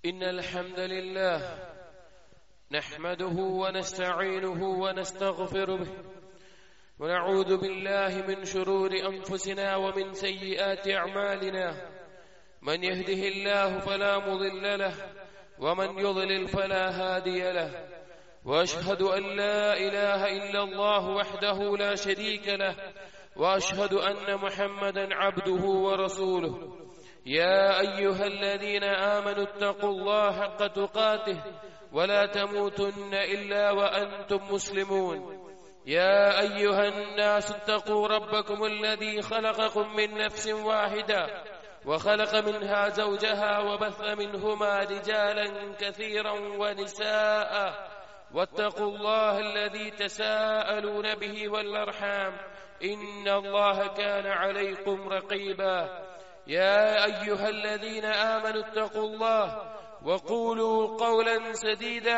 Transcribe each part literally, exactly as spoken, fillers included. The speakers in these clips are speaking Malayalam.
إن الحمد لله نحمده ونستعينه ونستغفر به ونعوذ بالله من شرور أنفسنا ومن سيئات أعمالنا من يهده الله فلا مضل له ومن يضلل فلا هادي له وأشهد أن لا إله إلا الله وحده لا شريك له وأشهد أن محمدا عبده ورسوله يا أيها الذين آمنوا اتقوا الله حق تقاته ولا تموتن إلا وأنتم مسلمون يا أيها الناس اتقوا ربكم الذي خلقكم من نفس واحدة وخلق منها زوجها وبث منهما رجالا كثيرا ونساء واتقوا الله الذي تساءلون به والأرحام إن الله كان عليكم رقيبا يا أيها الذين آمنوا اتقوا الله وقولوا قولا سديدا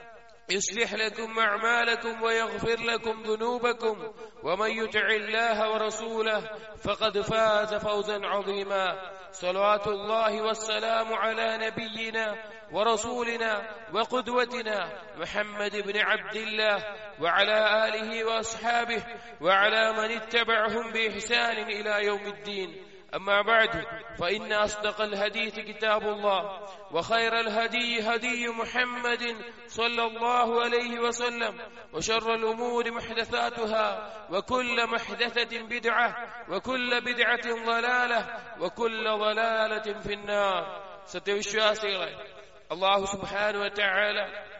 يصلح لكم أعمالكم ويغفر لكم ذنوبكم ومن يطع الله ورسوله فقد فاز فوزا عظيما صلوات الله والسلام على نبينا ورسولنا وقدوتنا محمد بن عبد الله وعلى آله وأصحابه وعلى من اتبعهم بإحسان إلى يوم الدين أما بعد فإن أصدق الحديث كتاب الله وخير الهدي هدي محمد صلى الله عليه وسلم وشر الأمور محدثاتها وكل محدثة بدعة وكل بدعة ضلالة وكل ضلالة في النار സത്യവിശ്വാസികളെ അല്ലാഹു സുബ്ഹാനഹു വ തആല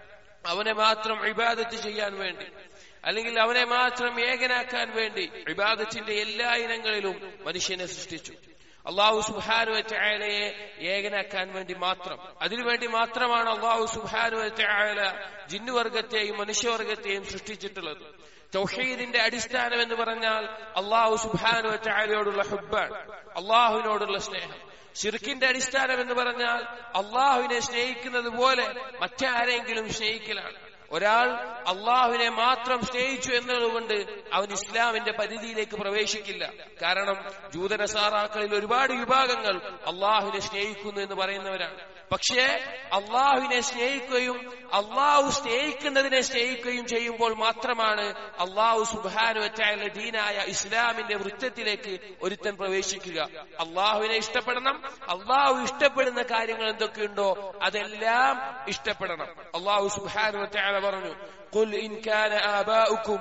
അവനെ മാത്രം ഇബാദത്ത് ചെയ്യാൻ വേണ്ടി അല്ലെങ്കിൽ അവനെ മാത്രം ഏകനാക്കാൻ വേണ്ടി ഇബാദത്തിന്റെ എല്ലാ ഇനങ്ങളിലും മനുഷ്യനെ സൃഷ്ടിച്ചു. അല്ലാഹു സുബ്ഹാനഹു വ തആലയെ ഏകനാക്കാൻ വേണ്ടി മാത്രം, അതിനുവേണ്ടി മാത്രമാണ് അല്ലാഹു സുബ്ഹാനഹു വ തആല ജിന്നുവർഗത്തെയും മനുഷ്യവർഗത്തെയും സൃഷ്ടിച്ചിട്ടുള്ളത്. തൗഹീദിന്റെ അടിസ്ഥാനം എന്ന് പറഞ്ഞാൽ അല്ലാഹു സുബ്ഹാനഹു വ തആലയോടുള്ള ഹുബ്ബാണ്, അല്ലാഹുവിനോടുള്ള സ്നേഹം. ശിർക്കിന്റെ അടിസ്ഥാനം എന്ന് പറഞ്ഞാൽ അല്ലാഹുവിനെ സ്നേഹിക്കുന്നത് പോലെ മറ്റാരെങ്കിലും സ്നേഹിക്കലാണ്. ഒരാൾ അള്ളാഹുവിനെ മാത്രം സ്നേഹിച്ചു എന്നതുകൊണ്ട് അവൻ ഇസ്ലാമിന്റെ പരിധിയിലേക്ക് പ്രവേശിക്കില്ല. കാരണം ജൂതനസാറാക്കളിൽ ഒരുപാട് വിഭാഗങ്ങൾ അള്ളാഹുവിനെ സ്നേഹിക്കുന്നു എന്ന് പറയുന്നവരാണ്. പക്ഷേ അള്ളാഹുവിനെ സ്നേഹിക്കുകയും അള്ളാഹു സ്നേഹിക്കുന്നതിനെ സ്നേഹിക്കുകയും ചെയ്യുമ്പോൾ മാത്രമാണ് അള്ളാഹു സുബ്ഹാനഹു വ തആല ദീനായ ഇസ്ലാമിന്റെ വൃത്തത്തിലേക്ക് ഒരുത്തൻ പ്രവേശിക്കുക. അള്ളാഹുവിനെ ഇഷ്ടപ്പെടണം, അള്ളാഹു ഇഷ്ടപ്പെടുന്ന കാര്യങ്ങൾ എന്തൊക്കെയുണ്ടോ അതെല്ലാം ഇഷ്ടപ്പെടണം. അള്ളാഹു സുബ്ഹാനഹു വ തആല പറഞ്ഞു, قل إن كان آباؤكم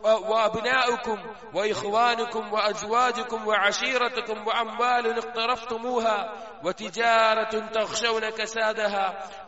وأبناؤكم وإخوانكم وأزواجكم وعشيرتكم وأموال اقترفتموها وتجارة تخشون كسادها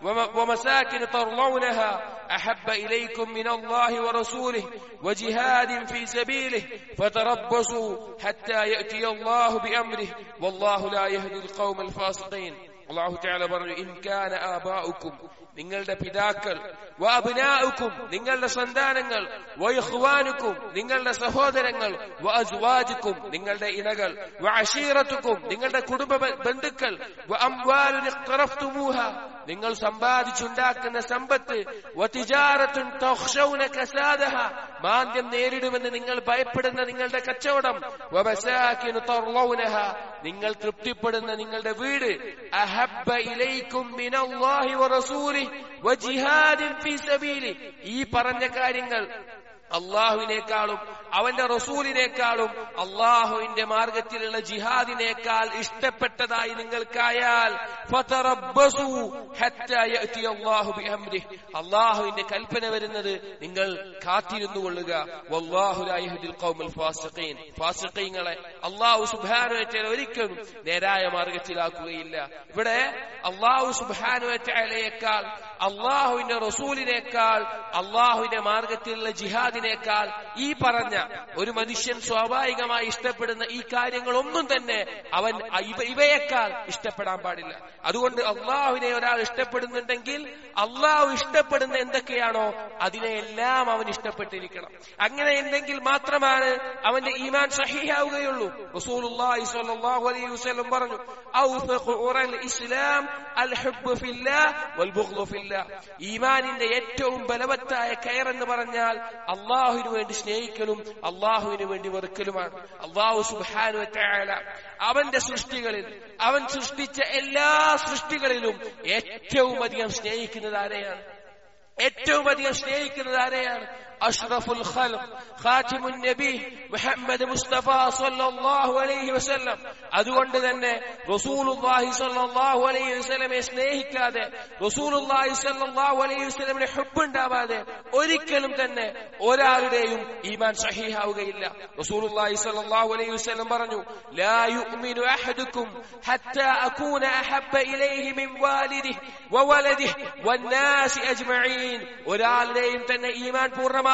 ومساكن ترضونها أحب إليكم من الله ورسوله وجهاد في سبيله فتربصوا حتى يأتي الله بأمره والله لا يهدي القوم الفاسقين. അല്ലാഹു തആല പറഞ്ഞു, ഇൻ കാന ആബാഉക്കും, നിങ്ങളുടെ പിതാക്കൾ, വ അബ്നാഉക്കും, നിങ്ങളുടെ സന്താനങ്ങൾ, വ ഇഖ്വാനുക്കും, നിങ്ങളുടെ സഹോദരങ്ങൾ, വ അസ്വാജുക്കും, നിങ്ങളുടെ ഇണകൾ, വ അശീറത്തുക്കും, നിങ്ങളുടെ കുടുംബ ബന്ധുക്കൾ, വ അംവാലുൻ ഇഖ്തറഫ്തുമൂഹ, നിങ്ങൾ സമ്പാദിച്ചുണ്ടാക്കുന്ന സമ്പത്ത്, വ തിജാറത്തുൻ തഖ്ശൗന കസാദഹ, മാന്ദ്യം നേരിടുമെന്ന് നിങ്ങൾ ഭയപ്പെടുന്ന നിങ്ങളുടെ കച്ചവടം, വ മസാകിൻ തർളൗനഹ, നിങ്ങൾ തൃപ്തിപ്പെടുന്ന നിങ്ങളുടെ വീട്, അഹബ്ബ ഇലൈക്കും മിനല്ലാഹി വറസൂലിഹി വജിഹാദിൻ ഫീ സബീലി, ഈ പറഞ്ഞ കാര്യങ്ങൾ അള്ളാഹുവിനേക്കാളും അവന്റെ റസൂലിനേക്കാളും അള്ളാഹുവിന്റെ മാർഗത്തിലുള്ള ജിഹാദിനേക്കാൾ ഇഷ്ടപ്പെട്ടതായി നിങ്ങൾക്കായാൽ ഫതറബ്ബസു ഹത്താ യഅതി അല്ലാഹു ബിഅംരിഹി, അള്ളാഹുവിന്റെ കൽപ്പന വരുന്നത് നിങ്ങൾ കാത്തിരുന്നു കൊള്ളുക. വല്ലാഹു ലാ യഹ്ദിൽ ഖൗമൽ ഫാസിഖീൻ, ഫാസിഖീങ്ങളെ അള്ളാഹു സുബ്ഹാനഹു വ തആല ഒരിക്കലും നേരായ മാർഗത്തിലാക്കുകയില്ല. ഇവിടെ അള്ളാഹു സുബ്ഹാനഹു വ തആലയേക്കാൾ അള്ളാഹുവിന്റെ റസൂലിനേക്കാൾ അള്ളാഹുവിന്റെ മാർഗത്തിലുള്ള ജിഹാദിനേക്കാൾ ഈ പറഞ്ഞ ഒരു മനുഷ്യൻ സ്വാഭാവികമായി ഇഷ്ടപ്പെടുന്ന ഈ കാര്യങ്ങളൊന്നും തന്നെ അവൻ ഇവയേക്കാൾ ഇഷ്ടപ്പെടാൻ പാടില്ല. അതുകൊണ്ട് അള്ളാഹുവിനെ ഒരാൾ ഇഷ്ടപ്പെടുന്നുണ്ടെങ്കിൽ അള്ളാഹു ഇഷ്ടപ്പെടുന്ന എന്തൊക്കെയാണോ അതിനെയെല്ലാം അവൻ ഇഷ്ടപ്പെട്ടിരിക്കണം. അങ്ങനെ ഉണ്ടെങ്കിൽ മാത്രമാണ് അവന്റെ ഈമാൻ സഹീഹാവുകയുള്ളൂ. റസൂലുള്ളാഹി സ്വല്ലല്ലാഹു അലൈഹി വസല്ലം പറഞ്ഞു, ഔസഖു ഉറൽ ഇസ്ലാം അൽ ഹുബ്ബു ഫില്ലാഹ് വൽ ബുഗ്ളു ഫില്ലാഹ്, ഈമാനിന്റെ ഏറ്റവും ബലവത്തായ കയർ എന്ന് പറഞ്ഞാൽ അള്ളാഹു അള്ളാഹുവിന് വേണ്ടി സ്നേഹിക്കലും അള്ളാഹുവിന് വേണ്ടി വെറുക്കലുമാണ്. അള്ളാഹു സുബ്ഹാനഹു വ തആല അവന്റെ സൃഷ്ടികളിൽ, അവൻ സൃഷ്ടിച്ച എല്ലാ സൃഷ്ടികളിലും ഏറ്റവും അധികം സ്നേഹിക്കുന്നത് ആരെയാണ്? ഏറ്റവും അധികം സ്നേഹിക്കുന്നത് ആരെയാണ്? അഷ്റഫുൽ ഖൽഖ് ഖാതിമുൻ നബി മുഹമ്മദ് മുസ്തഫ സല്ലല്ലാഹു അലൈഹി വസല്ലം. അതുകൊണ്ട് തന്നെ റസൂലുള്ളാഹി സല്ലല്ലാഹു അലൈഹി വസല്ലമയെ സ്നേഹിക്കാതെ, റസൂലുള്ളാഹി സല്ലല്ലാഹു അലൈഹി വസല്ലമയുടെ ഹുബ്ബ് ഉണ്ടാവാതെ ഒരിക്കലും തന്നെ ഒരാളുടെയും ഈമാൻ സഹീഹാവുകയില്ല. റസൂലുള്ളാഹി സല്ലല്ലാഹു അലൈഹി വസല്ലം പറഞ്ഞു, ലാ യുഅ്മിനു അഹദുക്കും ഹത്താ അകൂന അഹബ്ബ ഇലൈഹി മിൻ വാലിദിഹി വവലദിഹി വന്നാസി അജ്മഈൻ. ഒരാളുടെയും തന്നെ ഈമാൻ പൂർണ്ണമാവുകയില്ല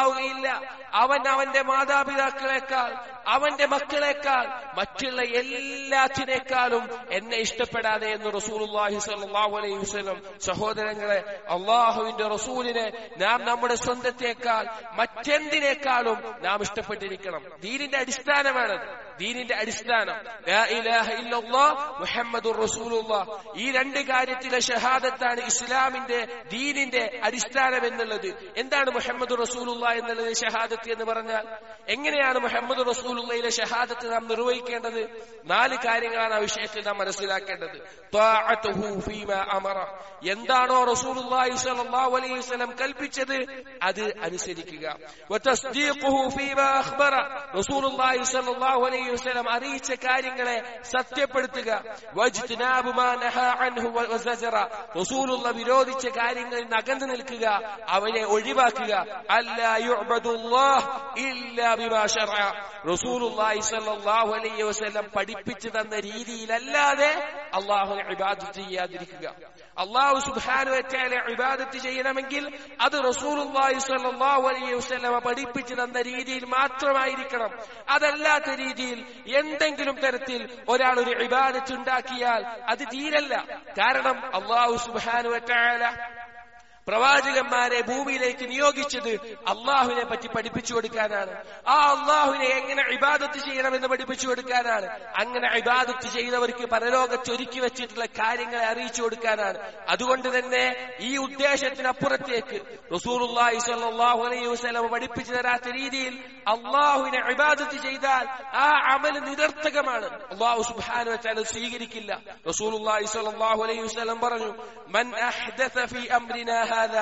അവൻ അവന്റെ മാതാപിതാക്കളെക്കാൾ, അവന്റെ മക്കളെക്കാൾ, മറ്റുള്ള എല്ലാത്തിനേക്കാളും എന്നെ ഇഷ്ടപ്പെടാതെ എന്ന് റസൂലുള്ളാഹി സ്വല്ലല്ലാഹു അലൈഹി വസല്ലം. സഹോദരങ്ങളെ, അള്ളാഹുവിന്റെ റസൂലിനെ നാം നമ്മുടെ സ്വന്തത്തേക്കാൾ മറ്റെന്തിനേക്കാളും നാം ഇഷ്ടപ്പെട്ടിരിക്കണം. ദീനിന്റെ അടിസ്ഥാനമാണത്, ദീനിന്റെ അടിസ്ഥാനം. ലാ ഇലാഹ ഇല്ലല്ലാഹ് മുഹമ്മദുർ റസൂലുള്ളാഹ്. ഈ രണ്ട് കാര്യത്തിലെ ഷഹാദത്താണ് ഇസ്ലാമിന്റെ, ദീനിന്റെ അടിസ്ഥാനം എന്നുള്ളത്. എന്താണ് മുഹമ്മദുർ റസൂലുള്ളാഹ് എന്നുള്ളത്? ഷഹാദത്ത് എന്ന് പറഞ്ഞാൽ എങ്ങനെയാണ് മുഹമ്മദ് റസൂലുള്ളാഹിലെ ഷഹാദത്ത് നാം നിർവഹിക്കേണ്ടത്? നാല് കാര്യങ്ങളാണ് ആ വിഷയത്തിൽ നാം മനസ്സിലാക്കേണ്ടത്. ത്വാഅതുഹു ഫീമാ അമറ. എന്താണോ റസൂലുള്ളാഹി സ്വല്ലല്ലാഹു അലൈഹി വസല്ലം കൽപ്പിച്ചത് അത് അനുസരിക്കുക. വതസ്ദീഖുഹു ഫീമാ അഖ്ബറ. റസൂലുള്ളാഹി സ്വല്ലല്ലാഹു അലൈഹി വസല്ലം അറിയിച്ച കാര്യങ്ങളെ സത്യപ്പെടുത്തുക. വജ്തിനാബു മാ നഹാ അൻഹു വസജറ. റസൂലുള്ളാഹി വിരോധിച്ച കാര്യങ്ങളിൽ നിന്ന് അകന്നു നിൽക്കുക, അവയെ ഒഴിവാക്കുക. അല്ലാ യുഅ്ബദുല്ലാഹ് ഇല്ലാ ബിമാ ശറഅ. റസൂലുള്ളാഹി സ്വല്ലല്ലാഹു അലൈഹി വസല്ലം പഠിപ്പിച്ചു തന്ന രീതിയിലല്ലാതെ അല്ലാഹുവിനെ ഇബാദത്ത് ചെയ്യാതിരിക്കുക. അല്ലാഹു സുബ്ഹാനഹു വ തആല ഇബാദത്ത് ചെയ്യണമെങ്കിൽ അത് റസൂലുള്ളാഹി സ്വല്ലല്ലാഹു അലൈഹി വസല്ലം പഠിപ്പിച്ചു തന്ന രീതിയിൽ മാത്രമായിരിക്കണം. അതല്ലാത്ത രീതിയിൽ എന്തെങ്കിലും തരത്തിൽ ഒരാൾ ഒരു ഇബാദത്ത് ഉണ്ടാക്കിയാൽ അത് ദീനല്ല. കാരണം അല്ലാഹു സുബ്ഹാനഹു വ തആല പ്രവാചകന്മാരെ ഭൂമിയിലേക്ക് നിയോഗിച്ചത് അള്ളാഹുവിനെ പറ്റി പഠിപ്പിച്ചു കൊടുക്കാനാണ്. ആ അള്ളാഹുവിനെ എങ്ങനെ ഇബാദത്ത് ചെയ്യണമെന്ന് പഠിപ്പിച്ചു കൊടുക്കാനാണ്. അങ്ങനെ ഇബാദത്ത് ചെയ്തവർക്ക് പരലോകത്ത് ഒരുക്കി വെച്ചിട്ടുള്ള കാര്യങ്ങളെ അറിയിച്ചു കൊടുക്കാനാണ്. അതുകൊണ്ട് തന്നെ ഈ ഉദ്ദേശത്തിനപ്പുറത്തേക്ക് റസൂലുള്ളാഹി സ്വല്ലല്ലാഹു അലൈഹി വസല്ലം പഠിപ്പിച്ചു തരാത്ത രീതിയിൽ അള്ളാഹുവിനെ ഇബാദത്ത് ചെയ്താൽ ആ അമൽ നിരർത്ഥകമാണ്. അള്ളാഹു സുബ്ഹാനഹു വ തആല സ്വീകരിക്കില്ല. റസൂലുള്ളാഹി സ്വല്ലല്ലാഹു അലൈഹി വസല്ലം പറഞ്ഞു, മൻ അഹ്ദസ ഫീ അംരിനാ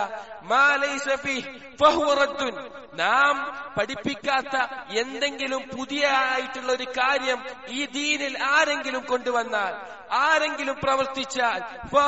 നാം പഠിപ്പിക്കാത്ത എന്തെങ്കിലും പുതിയ ആയിട്ടുള്ള ഒരു കാര്യം ഈ ദീനിൽ ആരെങ്കിലും കൊണ്ടുവന്നാൽ, ആരെങ്കിലും പ്രവർത്തിച്ചാൽ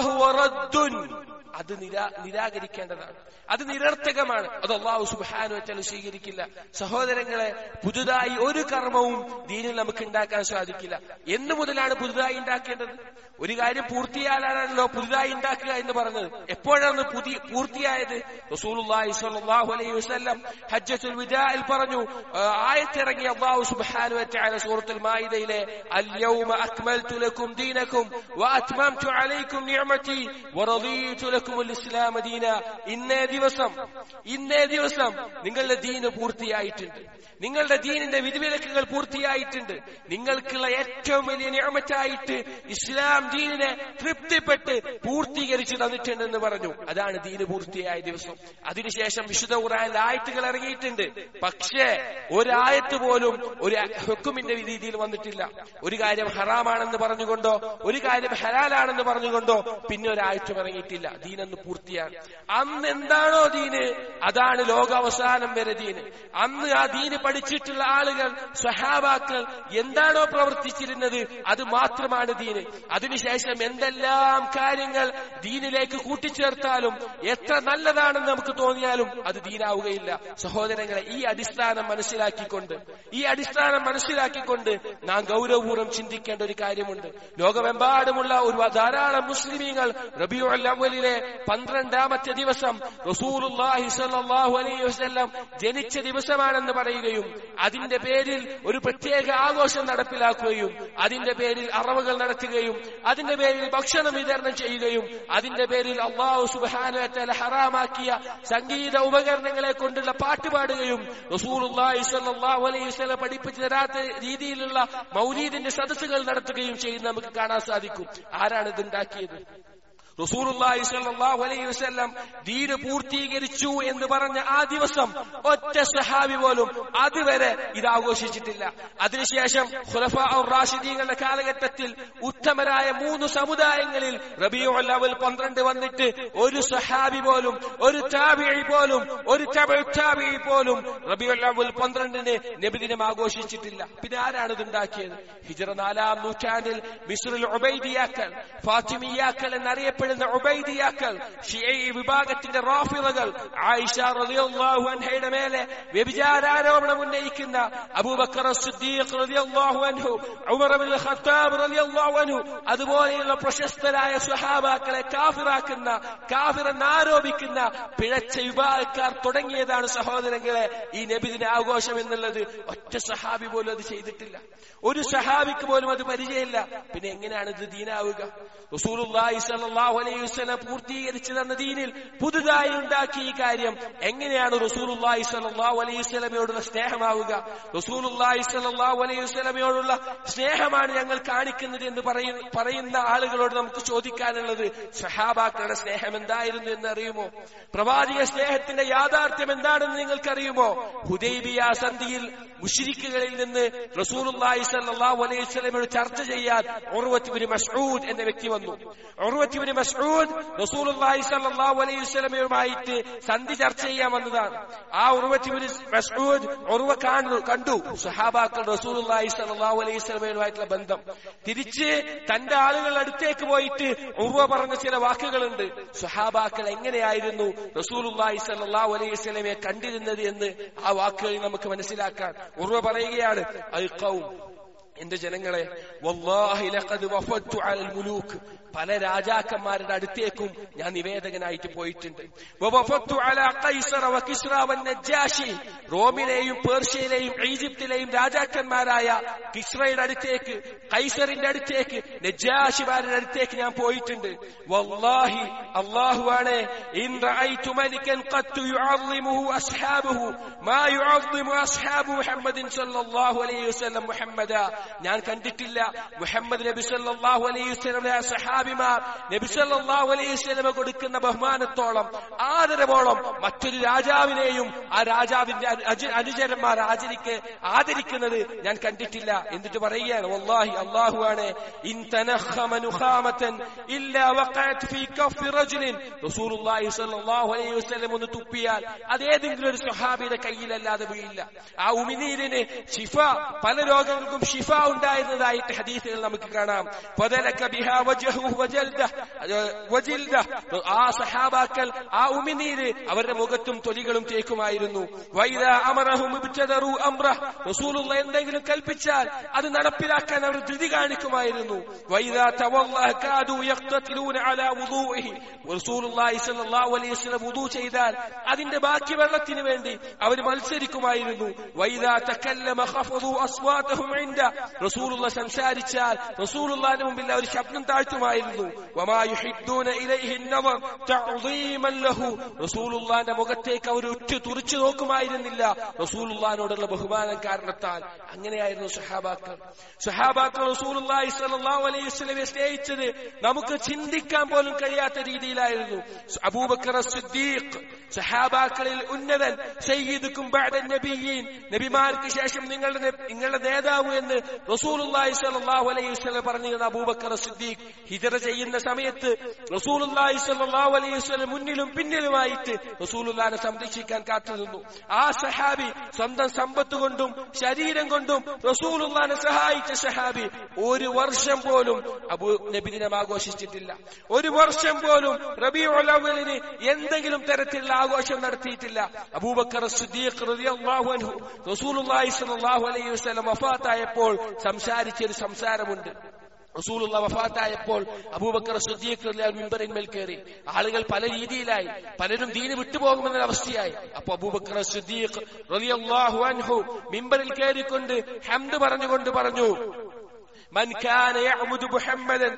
അത് നിരാ നിരാകരിക്കേണ്ടതാണ്. അത് നിരർത്ഥകമാണ്. അത് അല്ലാഹു സുബ്ഹാനഹു വ തആല സ്വീകരിക്കില്ല. സഹോദരങ്ങളെ, പുതുതായി ഒരു കർമ്മവും ദീനിൽ നമുക്ക് ഉണ്ടാക്കാൻ സാധിക്കില്ല. എന്നു മുതലാണ് പുതുതായി ഉണ്ടാക്കേണ്ടത്? ഒരു കാര്യം പൂർത്തിയാലാണല്ലോ പുതുതായി ഉണ്ടാക്കുക എന്ന് പറഞ്ഞത്. എപ്പോഴാണ് പുതിയ പൂർത്തിയായത്? റസൂലുള്ളാഹി സ്വല്ലല്ലാഹു അലൈഹി വസല്ലം ഹജ്ജത്തുൽ വിദാഇൽ പറഞ്ഞു, ആയത്തിറങ്ങി അല്ലാഹു സുബ്ഹാനഹു വ തആല സൂറത്തുൽ മാഇദയിലെ അൽ-യൗമ അക്മൽതു ലക്കും ദീനക്കും വഅത്മംതു അലൈക്കും നിഅമതി വറദീതു ലക്കുമുൽ ഇസ്ലാമ ദീന. ഇന്നേ ദിവസം ഇന്നേ ദിവസം നിങ്ങളുടെ ദീന് പൂർത്തിയായിട്ടുണ്ട്, നിങ്ങളുടെ ദീനിന്റെ വിധിവിലക്കുകൾ പൂർത്തിയായിട്ടുണ്ട്. നിങ്ങൾക്കുള്ള ഏറ്റവും വലിയ നിഅമത്തായിട്ട് ഇസ്ലാം ദീനിനെ തൃപ്തിപ്പെട്ട് പൂർത്തീകരിച്ചു തന്നിട്ടുണ്ടെന്ന് പറഞ്ഞു. അതാണ് ദീന് പൂർത്തിയായ ദിവസം. അതിനുശേഷം വിശുദ്ധ ഖുർആനിൽ ആയത്തുകൾ ഇറങ്ങിയിട്ടുണ്ട്. പക്ഷേ ഒരായത്ത് പോലും ഒരു ഹുക്കുമിന്റെ രീതിയിൽ വന്നിട്ടില്ല. ഒരു കാര്യം ഹറാമാണെന്ന് പറഞ്ഞുകൊണ്ടോ ഒരു കാര്യം ഹലാലാണെന്ന് പറഞ്ഞുകൊണ്ടോ പിന്നെ ഒരായത്തും ഇറങ്ങിയിട്ടില്ല. ദീനൊന്ന് പൂർത്തിയാണ്. അന്ന് എന്താണോ ദീന് അതാണ് ലോകാവസാനം വരെ ദീന്. അന്ന് ആ ദീന് പഠിച്ചിട്ടുള്ള ആളുകൾ, സ്വഹാബാക്കൾ എന്താണോ പ്രവർത്തിച്ചിരുന്നത് അത് മാത്രമാണ് ദീന്. അതിനുശേഷം എന്തെല്ലാം കാര്യങ്ങൾ ദീനിലേക്ക് കൂട്ടിച്ചേർത്താലും എത്ര നല്ലതാണെന്ന് നമുക്ക് തോന്നിയാലും അത് ദീനാവുകയില്ല. സഹോദരങ്ങളെ, ഈ അടിസ്ഥാനം മനസ്സിലാക്കിക്കൊണ്ട് ഈ അടിസ്ഥാനം മനസ്സിലാക്കിക്കൊണ്ട് നാം ഗൗരവപൂർവ്വം ചിന്തിക്കേണ്ട ഒരു കാര്യമുണ്ട്. ലോകമെമ്പാടുമുള്ള ഒരു ധാരാളം മുസ്ലിമീങ്ങൾ റബീഉൽ അവ്വലിലെ പന്ത്രണ്ടാമത്തെ ദിവസം റസൂലുള്ളാഹി സ്വല്ലല്ലാഹു അലൈഹി വസല്ലം ജനിച്ച ദിവസമാണെന്ന് പറയുകയും അതിന്റെ പേരിൽ ഒരു പ്രത്യേക ആഘോഷം നടപ്പിലാക്കുകയും അതിന്റെ പേരിൽ അറവുകൾ നടത്തുകയും അതിന്റെ പേരിൽ ഭക്ഷണം വിതരണം ചെയ്യുകയും അതിന്റെ പേരിൽ അല്ലാഹു സുബ്ഹാനഹു വ തആല ഹറാമാക്കിയ സംഗീത ഉപകരണങ്ങളെ കൊണ്ടുള്ള പാട്ടുപാടുകയും റസൂലുള്ളാഹി സ്വല്ലല്ലാഹു അലൈഹി വസല്ലം പഠിപ്പിച്ചു തരാത്ത രീതിയിലുള്ള മൗലീദിന്റെ സദസ്സുകൾ നടത്തുകയും ചെയ്യുന്ന നമുക്ക് കാണാൻ സാധിക്കും. ആരാണ് ഇതുണ്ടാക്കിയത്? റസൂലുള്ളാഹി സ്വല്ലല്ലാഹു അലൈഹി വസല്ലം ദീന് പൂർത്തീകരിച്ചു എന്ന് പറഞ്ഞ ആ ദിവസം ഒറ്റ സഹാബി പോലും അതുവരെ ഇത് ആഘോഷിച്ചിട്ടില്ല. അതിനുശേഷം ഖുലഫാഉർ റാഷിദീങ്ങളുടെ കാലഘട്ടത്തിൽ ഉത്തമരായ മൂന്ന് സമുദായങ്ങളിൽ റബീഉൽ അവൽ പന്ത്രണ്ട് വന്നിട്ട് ഒരു സഹാബി പോലും, ഒരു താബിഈ പോലും, ഒരു തബഉ താബിഈ പോലും റബീഉൽ അവൽ പന്ത്രണ്ടിന് നബിദിനം ആഘോഷിച്ചിട്ടില്ല. പിന്നെ ആരാണ് ഇത് ഉണ്ടാക്കിയത്? ഹിജ്റ നാലാം നൂറ്റാണ്ടിൽ മിസ്റിൽ ഉബൈദിയാക്കൾ, ഫാത്തിമിയാക്കൾ എന്നറിയപ്പെടുന്ന ഉബൈദിയാക്കൾ, ഷിഈ വിഭാഗത്തിന്റെ റാഫിദകൾ, ആയിഷ റളിയല്ലാഹു അൻഹയുടെ മേലെ വ്യഭിചാരാരോപണം ഉന്നയിക്കുന്ന അബൂബക്കർ സിദ്ദീഖ് റളിയല്ലാഹു അൻഹു, ഉമർ ഇബ്നുൽ ഖത്താബ് റളിയല്ലാഹു അൻഹു, അതുപോലെയുള്ള പ്രശസ്തരായ സ്വഹാബാക്കളെ കാഫിറാക്കുന്ന, കാഫിറെന്ന് ആരോപിക്കുന്ന പിഴച്ച വിഭാഗക്കാർ തുടങ്ങിയതാണ് സഹോദരങ്ങളെ ഈ നബിദിന ആഘോഷം എന്നുള്ളത്. ഒറ്റ സഹാബി പോലും അത് ചെയ്തിട്ടില്ല. ഒരു സഹാബിക്ക് പോലും അത് പരിചയമില്ല. പിന്നെ എങ്ങനെയാണ് ഇത് ദീനാവുക? റസൂലുള്ളാഹി സ്വല്ലല്ലാഹു അലൈഹി വസല്ലം പൂർത്തീകരിച്ചു തന്ന ദീനിൽ പുതുതായി ഉണ്ടാക്കിയ ഈ കാര്യം എങ്ങനെയാണ് റസൂലുള്ളാഹി സ്വല്ലല്ലാഹു അലൈഹി വസല്ലമയോടുള്ള സ്നേഹമാവുക? റസൂലുള്ളാഹി സ്വല്ലല്ലാഹു അലൈഹി വസല്ലമയോടുള്ള സ്നേഹമാണ് ഞങ്ങൾ കാണിക്കുന്നത് എന്ന് പറയുന്ന ആളുകളോട് നമുക്ക് ചോദിക്കാനുള്ളത്, സഹാബാക്കളുടെ സ്നേഹം എന്തായിരുന്നു എന്ന് അറിയുമോ? പ്രവാചക സ്നേഹത്തിന്റെ യാഥാർത്ഥ്യം എന്താണെന്ന് നിങ്ങൾക്കറിയുമോ? ഹുദൈബിയ സന്ധിയിൽ മുശ്രിക്കുകളിൽ നിന്ന് റസൂലുള്ളാഹി സ്വല്ലല്ലാഹു അലൈഹി വസല്ലമയോട് ചർച്ച ചെയ്യാൻ ഉർവത്ത് ഇബ്നു മസ്ഊദ് എന്ന വ്യക്തി വന്നു. ഉർവത്ത് ഇബ്നു മസ്ഊദ് റസൂലുള്ളാഹി സ്വല്ലല്ലാഹു അലൈഹി വസല്ലമയുമായിട്ട് സന്ധി ചർച്ച ചെയ്യാൻ വന്നതാണ്. ആ ഉർവത്ത് ഇബ്നു മസ്ഊദ് ഉർവ കണ്ടു സഹാബാക്കൾ റസൂലുള്ളാഹി സ്വല്ലല്ലാഹു അലൈഹി വസല്ലമയുമായിട്ടുള്ള ബന്ധം. തിരിച്ച് തന്റെ ആളുകളുടെ അടുത്തേക്ക് പോയിട്ട് ഉർവ പറഞ്ഞ ചില വാക്കുകളുണ്ട്. സഹാബാക്കൾ എങ്ങനെയായിരുന്നു റസൂലുള്ളാഹി സ്വല്ലല്ലാഹു അലൈഹി വസല്ലമയെ കണ്ടിരുന്നത് എന്ന് ആ വാക്കുകളിൽ നമുക്ക് മനസ്സിലാക്കാൻ ഉർവ പറയുകയാണ്, അൽ ഖൗം, എന്റെ ജനങ്ങളെ, വല്ലാഹി ലഖദ് വഫദ്തു അലൽ മുലൂക്ക്, പല രാജാക്കന്മാരുടെ അടുത്തേക്കും ഞാൻ നിവേദകനായിട്ട് പോയിട്ടുണ്ട്. വഫദ്തു അലാ ഖൈസറ വകിസ്റ വന്നജാശി, റോമിലെയും പേർഷ്യയിലെയും ഈജിപ്തിലെയും രാജാക്കന്മാരായ കിസ്റയുടെ അടുത്തേക്ക്, കൈസറിന്റെ അടുത്തേക്ക്, നജാശിമാരുടെ അടുത്തേക്ക് ഞാൻ പോയിട്ടുണ്ട്. വല്ലാഹി, അല്ലാഹുവാണ്, ഇൻ റഅയ്തു മലികൻ ഖത്ത് യുഅള്ളിമുഹു അസ്ഹാബുഹു മാ യുഅള്ളിമു അസ്ഹാബു മുഹമ്മദിൻ സല്ലല്ലാഹു അലൈഹി വസല്ലം മുഹമ്മദ, ഞാൻ കണ്ടിട്ടില്ല മുഹമ്മദ് നബി സല്ലല്ലാഹു അലൈഹി വസല്ലമയുടെ സഹാബിമാർ നബി സല്ലല്ലാഹു അലൈഹി വസല്ലമ കൊടുക്കുന്ന ബഹുമാനത്തോളം, ആദരവോളം മറ്റൊരു രാജാവിനെയും ആ രാജാവിന്റെ അനുചരന്മാർ ആചരിക്ക് ആദരിക്കുന്നത് ഞാൻ കണ്ടിട്ടില്ല. എന്നിട്ട് പറയുകയാണ്, വല്ലാഹി, അല്ലാഹുവാണ്, ഇൻ തനഖമ നുഖാമതൻ ഇല്ലാ വഖഅത് ഫീ കഫി റജുലിൻ, റസൂലുള്ളാഹി സ്വല്ലല്ലാഹു അലൈഹി വസല്ലം ഒന്ന് തുപ്പിയാൽ അത് ഏതെങ്കിലും ഒരു സ്വഹാബിയുടെ കയ്യിലല്ലാതെ വീഴില്ല. ആ ഉമിനീരിന് ശിഫ, പല രോഗങ്ങൾക്കും ശിഫ ഉണ്ടായിരുന്നതായിട്ട് ഹദീസുകൾ നമുക്ക് കാണാം. ഫദലക ബിഹാ വജ്ഹുഹു വജൽദഹു വജിൽദഹു, ആ സഹാബാക്കൾ ആ ഉമിനീര് അവരുടെ മുഖത്തും തൊലികളും തേക്കുമായിരുന്നു. വൈദാ അമറഹും ഇബ്തദറു അംറഹ്, റസൂലുള്ളാഹി എന്തെങ്കിലും കൽപ്പിച്ചാൽ അത് നടപ്പിലാക്കാൻ അവർ ധൃതി കാണിക്കുമായിരുന്നു. വൈദാ തവല്ലഹ കാദു യഖ്തതിലൂന അലാ വുദൂഇഹി, റസൂലുള്ളാഹി സ്വല്ലല്ലാഹു അലൈഹി വസല്ലം വുദൂ ചെയ്താൽ അതിന്റെ ബാക്കി വെള്ളത്തിന് വേണ്ടി അവർ മത്സരിക്കുമായിരുന്നു. വൈദാ തകല്ലമ ഖഫദു അസ്വാതഹും ഇൻദ, റസൂലുള്ളാഹി സംസാരിച്ചാൽ റസൂലുള്ളാഹിന്റെ മുമ്പിൽ അവർ ശബ്ദം താഴ്ത്തുമായിരുന്നു. വമാ യുഹിദ്ദൂന ഇലൈഹി അൻ-നദർ തഅദീമൻ ലഹു, റസൂലുള്ളാഹിന്റെ മുഖത്തേക്ക് അവർ ഉറ്റു തുറിച്ചു നോക്കുമായിരുന്നില്ല റസൂലുള്ളാഹിനോടുള്ള ബഹുമാനം കാരണത്താൽ. അങ്ങനെയായിരുന്നു സഹാബാക്കൾ. സഹാബാക്കൾ റസൂലുള്ളാഹി സ്വല്ലല്ലാഹു അലൈഹി വസല്ലമയെ സ്നേഹിച്ചത് നമുക്ക് ചിന്തിക്കാൻ പോലും കഴിയാത്ത രീതിയിലായിരുന്നു. അബൂബക്കർ സിദ്ദീഖ്, സഹാബാക്കളിൽ ഉന്നതൻ, സയ്യിദുക്കും ബഅദ നബിയീൻ, നബിമാർക്ക് ശേഷം നിങ്ങളുടെ നിങ്ങളുടെ നേതാവ് എന്ന് റസൂലുള്ളാഹി സ്വല്ലല്ലാഹു അലൈഹി വസല്ലം പറഞ്ഞിരുന്ന അബൂബക്കർ സിദ്ദീഖ് ഹിജ്റ ചെയ്യുന്ന സമയത്ത് റസൂലുള്ളാഹി സ്വല്ലല്ലാഹു അലൈഹി വസല്ലം മുന്നിലും പിന്നിലുമായിട്ട് റസൂലുള്ളാഹിനെ സംരക്ഷിക്കാൻ കാത്തുനിന്നു. ആ സഹാബി സ്വന്തം സമ്പത്ത് കൊണ്ടും ശരീരം കൊണ്ടും റസൂലുള്ളാഹിനെ സഹായിച്ച സഹാബി ഒരു വർഷം പോലും അബൂ നബിദിനം ആഘോഷിച്ചിട്ടില്ല. ഒരു വർഷം പോലും റബീഉൽ അവ്വലിന് എന്തെങ്കിലും തരത്തിലുള്ള ആഘോഷം നടത്തിയിട്ടില്ല. അബൂബക്കർ സിദ്ദീഖ് റളിയല്ലാഹു അൻഹു റസൂലുള്ളാഹി സ്വല്ലല്ലാഹു അലൈഹി വസല്ലം വഫാത്തായപ്പോൾ സംസാരിച്ച ഒരു സംസാരമുണ്ട്. റസൂലുള്ളാഹി വഫാത്തായപ്പോൾ അബൂബക്കർ സിദ്ദീഖ് റളിയല്ലാഹു അൻഹു മിമ്പറിന്മേൽ കയറി. ആളുകൾ പല രീതിയിലായി, പലരും ദീന് വിട്ടുപോകുമെന്ന അവസ്ഥയായി. അപ്പോൾ അബൂബക്കർ സിദ്ദീഖ് റളിയല്ലാഹു അൻഹു മിമ്പറിൽ കയറിക്കൊണ്ട് ഹംദ് പറഞ്ഞുകൊണ്ട് പറഞ്ഞു, من كان يعبد محمدا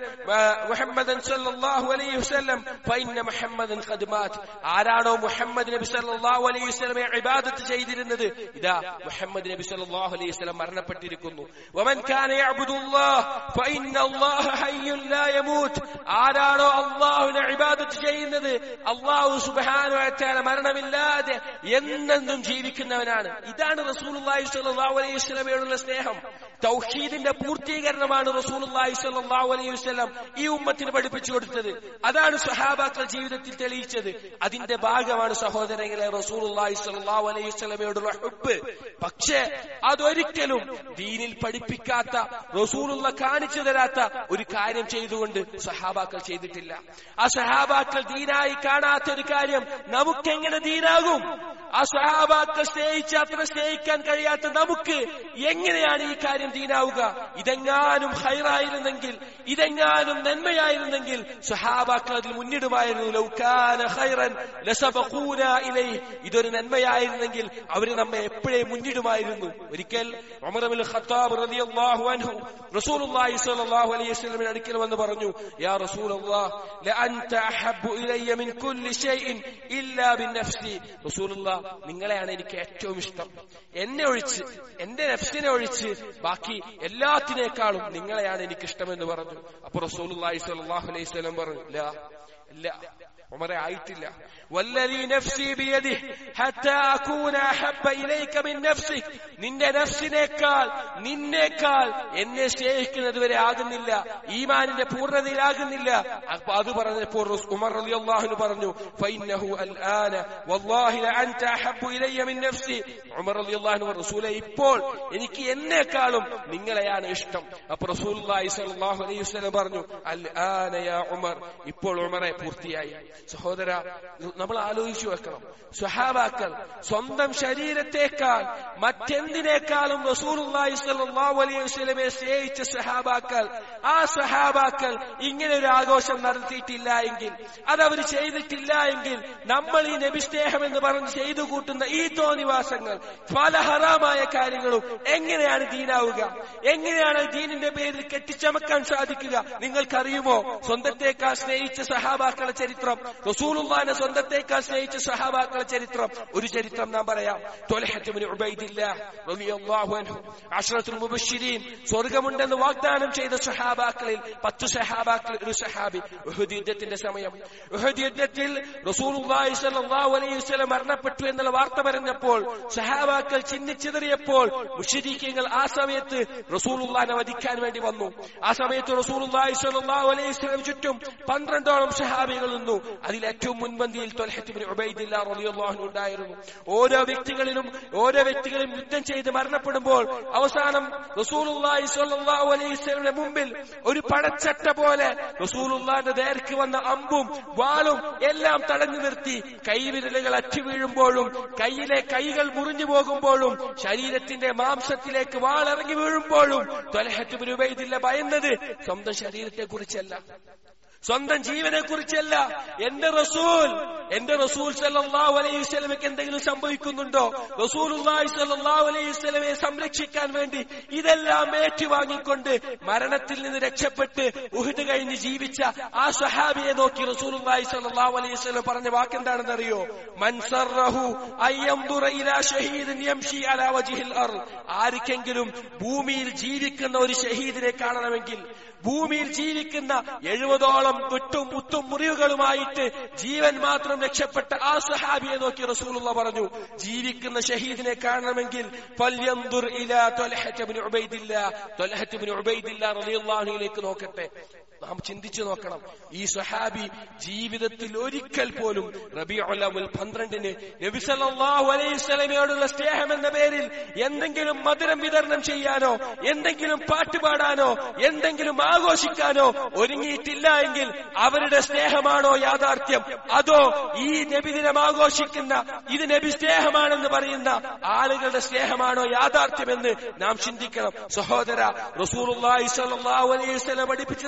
محمدا صلى الله عليه وسلم فإن محمدا قد مات. ആരാണോ മുഹമ്മദ് നബി സല്ലല്ലാഹു അലൈഹി വസല്ലമയെ ഇബാദത്ത് ചെയ്തിരുന്നത്, ഇതാ മുഹമ്മദ് നബി സല്ലല്ലാഹു അലൈഹി വസല്ലം മരണപ്പെട്ടിരിക്കുന്നു. ومن كان يعبد الله فإن الله حي لا يموت. ആരാണോ അല്ലാഹുവിനെ ഇബാദത്ത് ചെയ്യുന്നത്, അല്ലാഹു സുബ്ഹാനഹു വ തആല മരണമില്ലാതെ എന്നെന്നും ജീവിക്കുന്നവനാണ്. ഇതാണ് റസൂലുള്ളാഹി സ്വല്ലല്ലാഹു അലൈഹി വസല്ലമയോടുള്ള സ്നേഹം. തൗഹീദിന്റെ പൂർത്തീകരണമാണ് റസൂലുള്ളാഹി സ്വല്ലല്ലാഹു അലൈഹി വസല്ലം ഈ ഉമ്മത്തിന് പഠിപ്പിച്ചു കൊടുത്തത്. അതാണ് സ്വഹാബാക്കൾ ജീവിതത്തിൽ തെളിയിച്ചത്. അതിന്റെ ഭാഗമാണ് സഹോദരങ്ങളെ റസൂലുള്ളാഹി സ്വല്ലല്ലാഹു അലൈഹി വസല്ലമയോടുള്ള ഹുബ്ബ്. പക്ഷേ അതൊരിക്കലും ദീനിൽ പഠിപ്പിക്കാത്ത, റസൂലുള്ള കാണിച്ചു തരാത്ത ഒരു കാര്യം ചെയ്തുകൊണ്ട് സഹാബാക്കൾ ചെയ്തിട്ടില്ല. ആ സഹാബാക്കൾ ദീനായി കാണാത്ത ഒരു കാര്യം നമുക്കെങ്ങനെ ദീനാകും? ആ സഹാബാക്കൾ സ്നേഹിച്ച് അത്ര സ്നേഹിക്കാൻ കഴിയാത്ത നമുക്ക് എങ്ങനെയാണ് ഈ കാര്യം ദീനാവുക? ഇതെങ്ങാനും ഖൈറായിരുന്നെങ്കിൽ, ഇതെങ്ങാനും നന്മയായിരുന്നെങ്കിൽ സഹാബാക്കൾ അതിൽ മുന്നിടുമായിരുന്നു. ലൗ കാന ഖൈറൻ ലസബഖൂനാ ഇലൈഹി. ഇതൊരു നന്മയായിരുന്നെങ്കിൽ അവർ നമ്മെ എപ്പോഴേ മുന്നിടുമായിരുന്നു. ഒരിക്കൽ ഉമർ ഇബ്നുൽ ഖത്താബ് റളിയല്ലാഹു അൻഹു റസൂലുള്ളാഹി സ്വല്ലല്ലാഹു അലൈഹി വസല്ലമയുടെ അടുക്കൽ വന്ന് പറഞ്ഞു, യാ റസൂലല്ലാഹ് ലഅൻത അഹബ്ബു ഇലയ്യ മിൻ കുല്ലി ഷൈഇൻ ഇല്ലാ ബിനഫ്സി. റസൂലുള്ളാഹ്, നിങ്ങളെയാണ് എനിക്ക് ഏറ്റവും ഇഷ്ടം, എന്നെ ഒഴിച്ച്, എന്റെ നഫ്സിനെ ഒഴിച്ച് ബാക്കി എല്ലാത്തിനേക്കാളും നിങ്ങളെയാണ് എനിക്കിഷ്ടമെന്ന് പറഞ്ഞു. അപ്പൊ റസൂലുള്ളാഹി സ്വല്ലല്ലാഹു അലൈഹി വസല്ലം പറഞ്ഞു, ലാ ഇല്ല ഉമറെ, ആയിട്ടില്ല. വല്ലദീ നഫ്സി ബിയദിഹി ഹത്താ അകൂന അഹബ്ബ ഇലൈക മിൻ നഫ്സിക്. നിന്റെ നഫ്സിനേക്കാൾ, നിന്നേക്കാൾ എന്നെ സ്നേഹിക്കുന്നത് വരെ ആകുന്നില്ല, ഈമാനിന്റെ പൂർണ്ണതയിലാകുന്നില്ല. അപ്പൊ അത് പറഞ്ഞപ്പോൾ ഉമർ റളിയല്ലാഹു അൻഹു പറഞ്ഞു, ഫഇന്നഹു അൽആന വല്ലാഹി ലഅൻത അഹബ്ബു ഇലയ്യ മിൻ നഫ്സി. ഉമർ റളിയല്ലാഹു അൻഹു, റസൂലേ, ഇപ്പോൾ എനിക്ക് എന്നെക്കാളും നിങ്ങളെയാണ് ഇഷ്ടം. അപ്പൊ റസൂലുള്ളാഹി സ്വല്ലല്ലാഹു അലൈഹി വസല്ലം പറഞ്ഞു, അൽആന യാ ഉമർ, ഇപ്പോൾ ഉമറെ പൂർത്തിയായി. സഹോദര, നമ്മൾ ആലോചിച്ചു വെക്കണം, സ്വഹാബാക്കൾ സ്വന്തം ശരീരത്തെക്കാൾ മറ്റെന്തിനേക്കാളും റസൂലുള്ളാഹി സ്വല്ലല്ലാഹു അലൈഹി വസല്ലമയെ സ്നേഹിച്ച സ്വഹാബാക്കൾ, ആ സ്വഹാബാക്കൾ ഇങ്ങനെ ഒരു ആഘോഷം നടത്തിയിട്ടില്ല എങ്കിൽ, അതവർ ചെയ്തിട്ടില്ല എങ്കിൽ, നമ്മൾ ഈ നബി സ്നേഹം എന്ന് പറഞ്ഞ് ചെയ്തു കൂട്ടുന്ന ഈ തോന്നിവാസങ്ങൾ, പല ഹറാമായ കാര്യങ്ങളും എങ്ങനെയാണ് ദീനാവുക? എങ്ങനെയാണ് ദീനിന്റെ പേരിൽ കെട്ടിച്ചമക്കാൻ സാധിക്കുക? നിങ്ങൾക്കറിയുമോ സ്വന്തത്തേക്കാൾ സ്നേഹിച്ച സഹാബാക്കളുടെ ചരിത്രം, റസൂലുള്ളാഹിനെ സ്വന്തത്തേക്കാൾ സ്നേഹിച്ച സഹാബാക്കളുടെ ചരിത്രം? ഒരു ചരിത്രം നാം പറയാം. ത്വൽഹത്ത് ഇബ്നു ഉബൈദില്ലാഹ് റളിയല്ലാഹു അൻഹു, അശ്റത്തുൽ മുബശ്ശിരീൻ, സ്വർഗ്ഗമുണ്ടെന്ന് വാഗ്ദാനം ചെയ്ത സഹാബാക്കളിൽ പത്തു സഹാബാക്കൾ ഒരു സഹാബി. ഉഹുദ് യുദ്ധത്തിന്റെ സമയം, ഉഹുദ് യുദ്ധത്തിൽ റസൂലുള്ളാഹി സ്വല്ലല്ലാഹു അലൈഹി വസല്ലം മരണപ്പെട്ടു എന്നുള്ള വാർത്ത പറഞ്ഞപ്പോൾ, സഹാബാക്കൾ ചിന്നിച്ചിതറിയപ്പോൾ, മുശ്രിക്കീങ്ങൾ ആ സമയത്ത് റസൂലുള്ളാഹിനെ വധിക്കാൻ വേണ്ടി വന്നു. ആ സമയത്ത് റസൂലുള്ളാഹി സ്വല്ലല്ലാഹു അലൈഹി വസല്ലം ചുറ്റും പന്ത്രണ്ടോളം സഹാബികൾ നിന്നു. അതിൽ ഏറ്റവും മുൻപന്തിയിൽ ത്വൽഹത്ത് ഇബ്നു ഉബൈദില്ലാഹ് റളിയല്ലാഹു അൻഹു ഉണ്ടായിരുന്നു. ഓരോ വ്യക്തികളിലും ഓരോ വ്യക്തികളും യുദ്ധം ചെയ്ത് മരണപ്പെടുമ്പോൾ അവസാനം റസൂലുള്ളാഹി സ്വല്ലല്ലാഹു അലൈഹി വസല്ലമയുടെ മുമ്പിൽ ഒരു പടച്ചട്ട പോലെ റസൂലുള്ളാഹിന്റെ നേർക്ക് വന്ന അമ്പും വാളും എല്ലാം തടഞ്ഞു നിർത്തി. കൈവിരലുകൾ അറ്റു വീഴുമ്പോഴും, കൈയിലെ കൈകൾ മുറിഞ്ഞു പോകുമ്പോഴും, ശരീരത്തിന്റെ മാംസത്തിലേക്ക് വാളിറങ്ങി വീഴുമ്പോഴും ത്വൽഹത്ത് ഇബ്നു ഉബൈദില്ലാഹ് ഭയന്നത് സ്വന്തം ശരീരത്തെ കുറിച്ചല്ല, സ്വന്തം ജീവനെ കുറിച്ചല്ല. എന്റെ റസൂൽ എന്റെ റസൂൽ സല്ലല്ലാഹു അലൈഹി വസല്ലമയ്ക്ക് എന്തെങ്കിലും സംഭവിക്കുന്നുണ്ടോ? റസൂലുള്ളാഹി സല്ലല്ലാഹു അലൈഹി വസല്ലമയെ സംരക്ഷിക്കാൻ വേണ്ടി ഇതെല്ലാം ഏറ്റുവാങ്ങിക്കൊണ്ട് മരണത്തിൽ നിന്ന് രക്ഷപ്പെട്ട് ഉഹുദ് കഴിഞ്ഞ് ജീവിച്ച ആ സ്വഹാബിയെ നോക്കി റസൂലുള്ളാഹി സല്ലല്ലാഹു അലൈഹി വസല്ലം പറഞ്ഞ വാക്കെന്താണെന്ന് അറിയോ? മൻ സറഹു അയ്യംദുറ ഇലാ ഷഹീദിൻ യംശി അലാ വജ്ഹിൽ അർദ്. ആർക്കെങ്കിലും ഭൂമിയിൽ ജീവിക്കുന്ന ഒരു ഷഹീദിനെ കാണണമെങ്കിൽ, ഭൂമിയിൽ ജീവിക്കുന്ന എഴുപതോളം വിട്ടും മുത്തും മുറിവുകളുമായിട്ട് ജീവൻ മാത്രം രക്ഷപ്പെട്ട ആ സ്വഹാബിയെ നോക്കി റസൂലുള്ളാഹി പറഞ്ഞു, ജീവിക്കുന്ന ഷഹീദിനെ കാണണമെങ്കിൽ ഫൽയൻദുർ ഇലാ ത്വൽഹത്ത് ഇബ്നു ഉബൈദില്ലാഹ്, ത്വൽഹത്ത് ഇബ്നു ഉബൈദില്ലാഹ് റളിയല്ലാഹു അൻഹുവിലേക്ക് നോക്കട്ടെ. നാം ചിന്തിച്ചു നോക്കണം, ഈ സ്വഹാബി ജീവിതത്തിൽ ഒരിക്കൽ പോലും റബീഉൽ അവ്വൽ പന്ത്രണ്ടിന് നബി സല്ലല്ലാഹു അലൈഹി വസല്ലമയോടുള്ള സ്നേഹം എന്ന പേരിൽ എന്തെങ്കിലും മധുരം വിതരണം ചെയ്യാനോ, എന്തെങ്കിലും പാട്ടുപാടാനോ, എന്തെങ്കിലും ആഘോഷിക്കാനോ ഒരുങ്ങിയിട്ടില്ല എങ്കിൽ അവരുടെ സ്നേഹമാണോ യാഥാർത്ഥ്യം, അതോ ഈ നബിദിനം ആഘോഷിക്കുന്ന ഇത് നബി സ്നേഹമാണെന്ന് പറയുന്ന ആളുകളുടെ സ്നേഹമാണോ യാഥാർത്ഥ്യമെന്ന് നാം ചിന്തിക്കണം. സഹോദര, റസൂലുള്ളാഹി സ്വല്ലല്ലാഹു അലൈഹി വസല്ലം പഠിപ്പിച്ചു തരാത്ത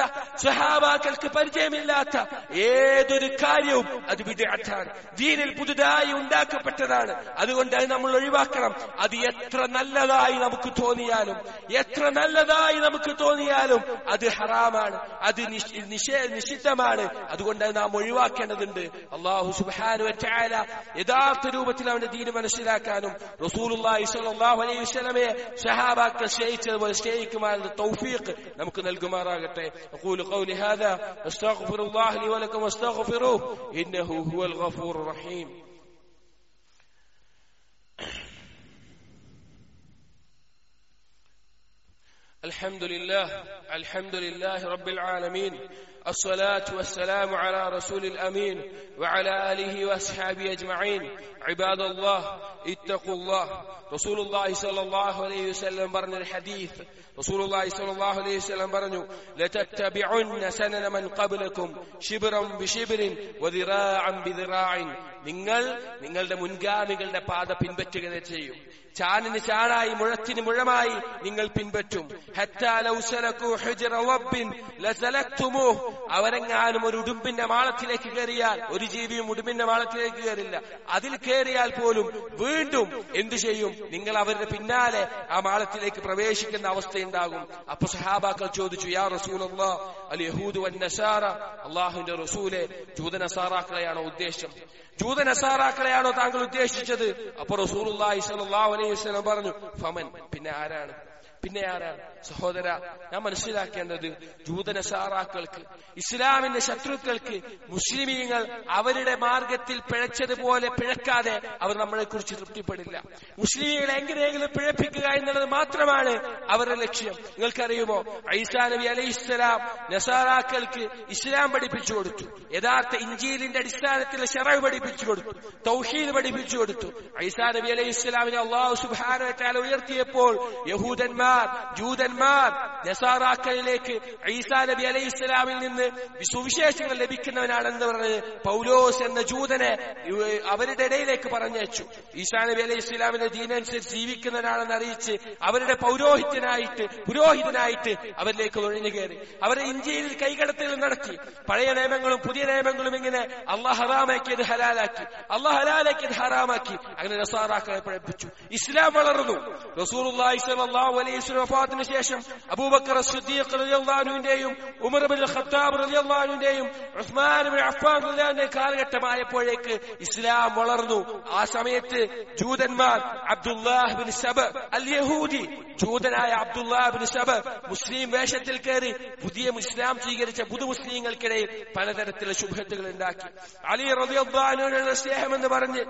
സ്വഹാബാക്കൾക്ക് പരിചയമില്ലാത്ത ഏതൊരു കാര്യവും അത് ബിദ്അത്താണ്, ദീനിൽ പുതുതായി ഉണ്ടാക്കപ്പെട്ടതാണ്. അതുകൊണ്ട് അത് നമ്മൾ ഒഴിവാക്കണം. അത് എത്ര നല്ലതായി നമുക്ക് തോന്നിയാലും എത്ര നല്ലതായി നമുക്ക് തോന്നിയാലും അത് ഹറാമാണ്, അത് നിഷിദ്ധമാണ്. അതുകൊണ്ട് അത് നാം ഒഴിവാക്കേണ്ടതുണ്ട്. അല്ലാഹു സുബ്ഹാനഹു വ തആല യഥാർത്ഥ രൂപത്തിൽ അവന്റെ ദീന് മനസ്സിലാക്കാനും റസൂലുള്ളാഹി സ്വല്ലല്ലാഹു അലൈഹി വസല്ലമയെ സ്വഹാബാക്കൾ സ്നേഹിച്ചതുപോലെ സ്നേഹിക്കുവാനുള്ള തൗഫീഖ് നമുക്ക് നൽകുമാറാകട്ടെ. അഖൂലു ഖൗലി ഹാദാ അസ്തഗ്ഫിറുല്ലാഹ ലി വലക്കും വസ്തഗ്ഫിറൂഹു ഇന്നഹു ഹുവൽ ഗഫൂറുർ റഹീം. الحمد لله الحمد لله رب العالمين الصلاة والسلام على رسول الأمين وعلى آله وأصحابه أجمعين. عباد الله اتقوا الله. رسول الله صلى الله عليه وسلم برن الحديث رسول الله صلى الله عليه وسلم برنو لتتبعن سنن من قبلكم شبرا بشبر وذراعا بذراع. നിങ്ങൾ നിങ്ങളുടെ മുൻഗാമികളുടെ പാത പിൻപറ്റുക ചെയ്യും. ചാനിന് ചാണായി മുഴത്തിന് മുഴമായി നിങ്ങൾ പിൻപറ്റും. ഹത്താ ലൗ സലകൂ ഹുജ്റ റബ്ബിൻ ലസലക്തുമൂഹ്. അവരെങ്ങാനും ഒരു ഉടുമ്പിന്റെ മാളത്തിലേക്ക് കയറിയാൽ, ഒരു ജീവിയും ഉടുമ്പിന്റെ മാളത്തിലേക്ക് കയറില്ല, അതിൽ കയറിയാൽ പോലും വീണ്ടും എന്തു ചെയ്യും? നിങ്ങൾ അവരുടെ പിന്നാലെ ആ മാളത്തിലേക്ക് പ്രവേശിക്കുന്ന അവസ്ഥയുണ്ടാകും. അപ്പൊ സഹാബാക്കൾ ചോദിച്ചു, യാ റസൂലല്ലാഹ് അൽ യഹൂദു വൻ നസാറ. അല്ലാഹുവിന്റെ റസൂലെ, ജൂതനസാറാക്കളെയാണോ ഉദ്ദേശം? ജൂതനസാറാക്കളെയാണോ താങ്കൾ ഉദ്ദേശിച്ചത്? അപ്പൊ റസൂലുള്ളാഹി സ്വല്ലല്ലാഹു അലൈഹി വസല്ലം പറഞ്ഞു, ഫമൻ, പിന്നെ ആരാണ്? പിന്നെ ആരാണ്? സഹോദര, ഞാൻ മനസ്സിലാക്കേണ്ടത് ജൂതനസാറാക്കൾക്ക്, ഇസ്ലാമിന്റെ ശത്രുക്കൾക്ക്, മുസ്ലിമീങ്ങൾ അവരുടെ മാർഗത്തിൽ പിഴച്ചതുപോലെ പിഴക്കാതെ അവർ നമ്മളെ കുറിച്ച് തൃപ്തിപ്പെടില്ല. മുസ്ലിമീങ്ങളെ എങ്ങനെയെങ്കിലും പിഴപ്പിക്കുക എന്നുള്ളത് മാത്രമാണ് അവരുടെ ലക്ഷ്യം. നിങ്ങൾക്കറിയുമോ, ഈസാ നബി അലൈഹിസ്സലാം നസാറാക്കൾക്ക് ഇസ്ലാം പഠിപ്പിച്ചു കൊടുത്തു. യഥാർത്ഥ ഇഞ്ചീലിന്റെ അടിസ്ഥാനത്തിൽ ശറഅ് പഠിപ്പിച്ചു കൊടുത്തു, തൗഹീദ് പഠിപ്പിച്ചു കൊടുത്തു. ഈസാ നബി അലൈഹിസ്സലാമിനെ അല്ലാഹു സുബ്ഹാനഹു വ തആല ഉയർത്തിയപ്പോൾ യഹൂദന്മാർ, ജൂതന്മാർ നസാറാക്കളിലേക്ക് ഈസാ നബി അലൈഹി ഇസ്ലാമിൽ നിന്ന് സുവിശേഷങ്ങൾ ലഭിക്കുന്നവനാണെന്ന് പറഞ്ഞ് പൗലോസ് എന്ന ജൂതനെ അവരുടെ ഇടയിലേക്ക് പറഞ്ഞയച്ചു. ഈസാ നബി അലൈഹി ഇസ്ലാമിന്റെ ദീനനുസരിച്ച് ജീവിക്കുന്നവനാണെന്ന് അറിയിച്ച് അവരുടെ പൗരോഹിത്യനായിട്ട് പുരോഹിതനായിട്ട് അവരിലേക്ക് ഒഴിഞ്ഞു കയറി. അവരെ ഇഞ്ചിയിൽ കൈകടത്തൽ നടത്തി. പഴയ നിയമങ്ങളും പുതിയ നിയമങ്ങളും ഇങ്ങനെ അള്ളാഹ് ഹറാമാക്കിയത് ഹലാലാക്കി, അള്ളാഹ് ഹലാലാക്കിയത് ഹറാമാക്കി. അങ്ങനെ നസാറാക്കളെ പഠിപ്പിച്ചു. ഇസ്ലാം വളർന്നു. റസൂലുള്ളാഹി സ്വല്ലല്ലാഹു അലൈഹി വസല്ലം വഫാത്തിന് ശേഷം അബൂബക്കർ സിദ്ദീഖ് റളിയല്ലാഹു അൻഹുവിന്റെയും ഉമർ ഇബ്നുൽ ഖത്താബ് റളിയല്ലാഹു അൻഹുവിന്റെയും ഉസ്മാൻ ഇബ്നു അഫ്ഫാൻ റളിയല്ലാഹു അൻഹുവിന്റെ കാലഘട്ടമായപ്പോഴേക്ക് ഇസ്ലാം വളർന്നു. ആ സമയത്ത് ജൂതന്മാർ അബ്ദുല്ലാഹ് ബിൻ സബ അൽ യഹൂദി, ജൂതനായ അബ്ദുല്ലാഹ് ബിൻ സബ മുസ്ലിം വേഷത്തിൽ കയറി പുതിയ ഇസ്ലാം സ്വീകരിച്ച പുതു മുസ്ലിങ്ങൾക്കിടയിൽ പലതരത്തിലുള്ള ശുഭത്തുകൾ ഉണ്ടാക്കി. അലി റളിയല്ലാഹു അൻഹുവിനുള്ള സ്നേഹമെന്ന് പറഞ്ഞ്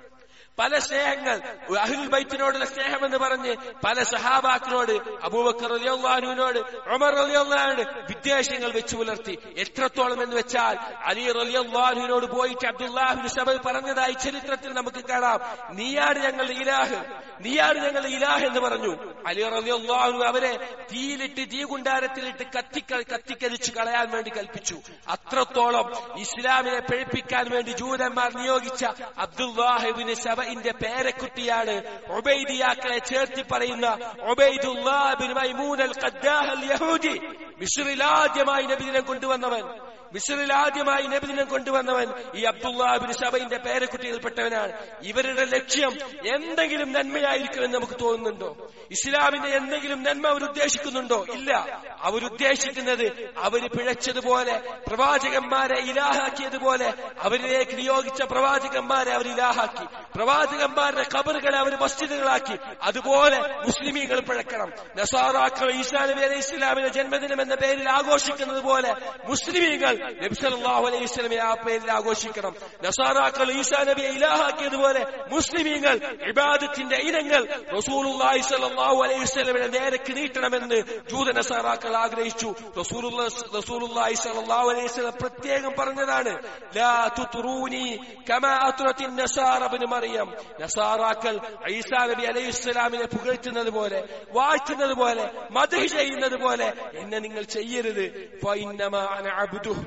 പല സ്നേഹങ്ങൾ, അഹ്ലുൽ ബൈത്തിനോടുള്ള സ്നേഹമെന്ന് പറഞ്ഞ് പല സഹാബാക്കളോട്, അബൂബക്കർ റളിയല്ലാഹു അൻഹുവിനോട്, ഉമർ റളിയല്ലാഹു അൻഹു വിദ്വേഷങ്ങൾ വെച്ചു പുലർത്തി. എത്രത്തോളം എന്ന് വെച്ചാൽ അലി റളിയല്ലാഹു അൻഹുവിനോട് പോയിട്ട് അബ്ദുല്ലാഹ് ബിൻ സബ പറഞ്ഞതായി ചരിത്രത്തിൽ നമുക്ക് കാണാം, നീയാണ് ഞങ്ങളുടെ ഇലാഹ്, നീയാണ് ഞങ്ങളുടെ ഇലാഹ് എന്ന് പറഞ്ഞു. അലി റളിയല്ലാഹു അൻഹു അവരെ തീയിലിട്ട്, തീ കുണ്ടാരത്തിലിട്ട് കത്തിക്ക കത്തിക്കരിച്ചു കളയാൻ വേണ്ടി കൽപ്പിച്ചു. അത്രത്തോളം ഇസ്ലാമിനെ പിഴപ്പിക്കാൻ വേണ്ടി ജൂതന്മാർ നിയോഗിച്ച അബ്ദുല്ലാഹ് ഇബ്നു സബ ന്റെ പേരക്കുട്ടിയാണ് ഉബൈദിയാക്കളെ ചേർത്തി പറയുന്ന ഉബൈദുല്ലാഹ് ബിൻ മൈമൂൻ അൽ ഖദ്ദാഹ് അൽ യഹൂദി. മിസ്രിൽ ആദ്യമായി നബിദിനം കൊണ്ടുവന്നവൻ, മിസ്രിൽ ആദ്യമായി നബിദിനം കൊണ്ടുവന്നവൻ ഈ അബ്ദുല്ലാഹ് ബിൻ സബയുടെ പേരക്കുട്ടികൾപ്പെട്ടവനാണ്. ഇവരുടെ ലക്ഷ്യം എന്തെങ്കിലും നന്മയായിരിക്കുമെന്ന് നമുക്ക് തോന്നുന്നുണ്ടോ? ഇസ്ലാമിന്റെ എന്തെങ്കിലും നന്മ അവരുദ്ദേശിക്കുന്നുണ്ടോ? ഇല്ല. അവരുദ്ദേശിക്കുന്നത് അവര് പിഴച്ചതുപോലെ, പ്രവാചകന്മാരെ ഇലാഹാക്കിയതുപോലെ, അവരിലേക്ക് നിയോഗിച്ച പ്രവാചകന്മാരെ അവർ ഇലാഹാക്കി, പ്രവാചകന്മാരുടെ ഖബറുകളെ അവർ മസ്ജിദുകളാക്കി. അതുപോലെ മുസ്ലിമീങ്ങൾ പിഴക്കണം. നസാറാക്കൾ ഈസാ നബി അലൈഹി ഇസ്ലാമിന്റെ ജന്മദിനം എന്ന പേരിൽ ആഘോഷിക്കുന്നത് പോലെ മുസ്ലിമീങ്ങൾ നബി സല്ലല്ലാഹു അലൈഹി വസല്ലമയെ ആ പേരിൽ ആഘോഷിക്കണം. നസാറാക്കൾ ഈസാ നബിയെ ഇലാഹാക്കിയതുപോലെ മുസ്ലിമീങ്ങൾ ഇബാദത്തിന്റെ ഇനങ്ങൾ റസൂലുള്ളാഹി സ്വല്ലല്ലാഹു അലൈഹി വസല്ലമയുടെ നേരക്ക് നീട്ടണമെന്ന് ജൂത നസാറാക്കൾ ആഗ്രഹിച്ചു. റസൂലുള്ളാഹി സ്വല്ലല്ലാഹു അലൈഹി വസല്ലം പ്രത്യേകം പറഞ്ഞതാണ്, ലാ തുത്റൂനി കമാ അത്റത്തിൻ നസാറ ഇബ്നു മറിയം. നസാറാക്കൾ ഈസാ നബി അലൈഹി ഇസ്ലാമിനെ പുകഴ്ത്തുന്നത് പോലെ, വാഴ്ത്തുന്നത് പോലെ, മദ്ഹ് ചെയ്യുന്നത് പോലെ എന്നെ നിങ്ങൾ ചെയ്യരുത്. ഫഇന്നമാ അന അബ്ദുഹ്,